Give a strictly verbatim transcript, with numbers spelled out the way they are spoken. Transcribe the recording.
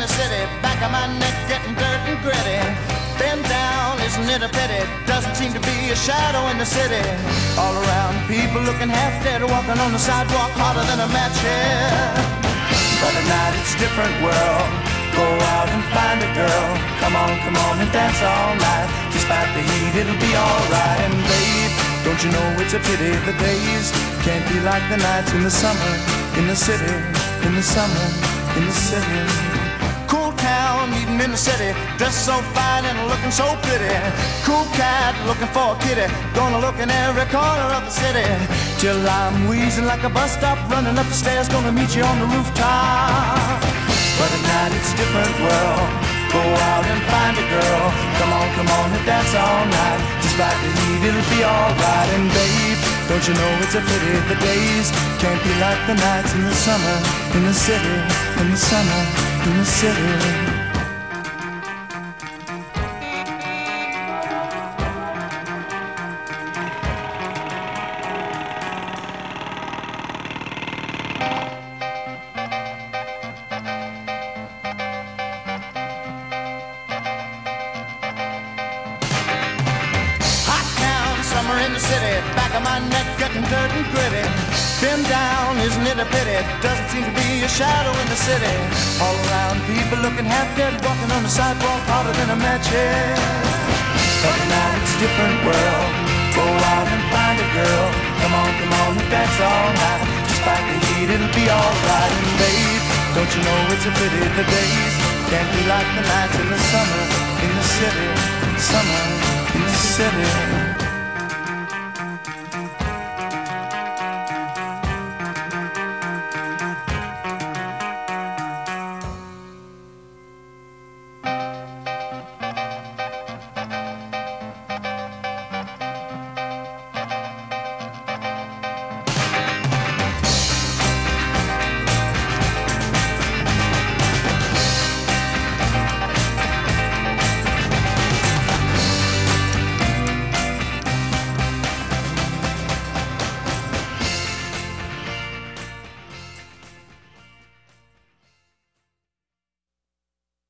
the city, back of my neck getting dirt and gritty. Bend down, isn't it a pity? Doesn't seem to be a shadow in the city. All around, people looking half dead, walking on the sidewalk harder than a match head. But at night it's a different world. Go out and find a girl. Come on, come on and dance all night. Despite the heat, it'll be alright. And babe, don't you know it's a pity the days can't be like the nights in the summer, in the city, in the summer, in the city. Cool town, meeting in the city, dressed so fine and looking so pretty. Cool cat, looking for a kitty, gonna look in every corner of the city. Till I'm wheezing like a bus stop, running up the stairs, gonna meet you on the rooftop. But at night it's a different world. Go out and find a girl. Come on, come on and dance all night. Despite the heat, it'll be alright. And babe, don't you know it's a pity the days can't be like the nights in the summer, in the city, in the summer, in the city. Summer in the city, back of my neck getting dirt and gritty. Bend down, isn't it a pity? Doesn't seem to be a shadow in the city. All around, people looking half dead, walking on the sidewalk harder than a match head. But now it's a different world. Go out and find a girl. Come on, come on and dance all night. Despite the heat, it'll be alright. And babe, don't you know it's a pity the days can't be like the nights in the summer, in the city, summer, in the city.